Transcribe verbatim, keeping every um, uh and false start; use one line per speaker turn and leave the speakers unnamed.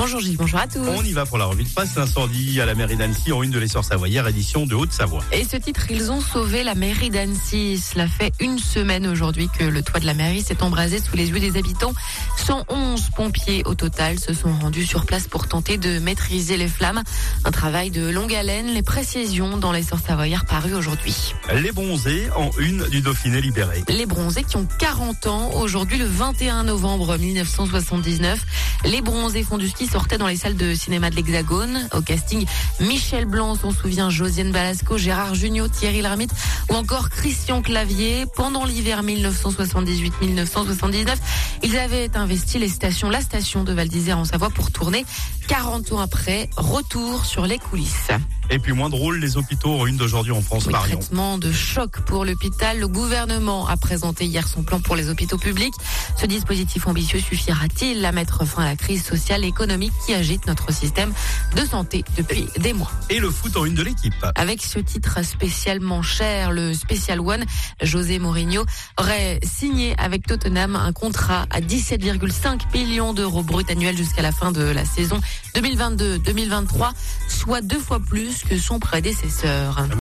Bonjour Gilles, bonjour à tous.
On y va pour la revue de presse. L'incendie à la mairie d'Annecy en une de l'Essor savoyard, édition de Haute-Savoie.
Et ce titre, ils ont sauvé la mairie d'Annecy. Cela fait une semaine aujourd'hui que le toit de la mairie s'est embrasé sous les yeux des habitants. cent onze pompiers au total se sont rendus sur place pour tenter de maîtriser les flammes. Un travail de longue haleine, les précisions dans l'Essor savoyard paru aujourd'hui.
Les bronzés en une du Dauphiné libéré.
Les bronzés qui ont quarante ans, aujourd'hui le vingt et un novembre mille neuf cent soixante-dix-neuf. Les bronzés font du ski sortaient dans les salles de cinéma de l'Hexagone. Au casting, Michel Blanc, on se souvient, Josiane Balasco, Gérard Jugnot, Thierry Lhermitte ou encore Christian Clavier. Pendant l'hiver mille neuf cent soixante-dix-huit mille neuf cent soixante-dix-neuf, ils avaient investi les stations, la station de Val d'Isère en Savoie pour tourner. quarante ans après, retour sur les coulisses.
Et puis moins drôle, les hôpitaux en une d'aujourd'hui en France,
Oui,
Marion.
traitement de choc pour l'hôpital. Le gouvernement a présenté hier son plan pour les hôpitaux publics. Ce dispositif ambitieux suffira-t-il à mettre fin à la crise sociale et économique qui agite notre système de santé depuis des mois?
Et le foot en une de l'équipe.
Avec ce titre spécialement cher, le Special One, José Mourinho aurait signé avec Tottenham un contrat à dix-sept virgule cinq millions d'euros brut annuels jusqu'à la fin de la saison deux mille vingt-deux deux mille vingt-trois, soit deux fois plus que son prédécesseur.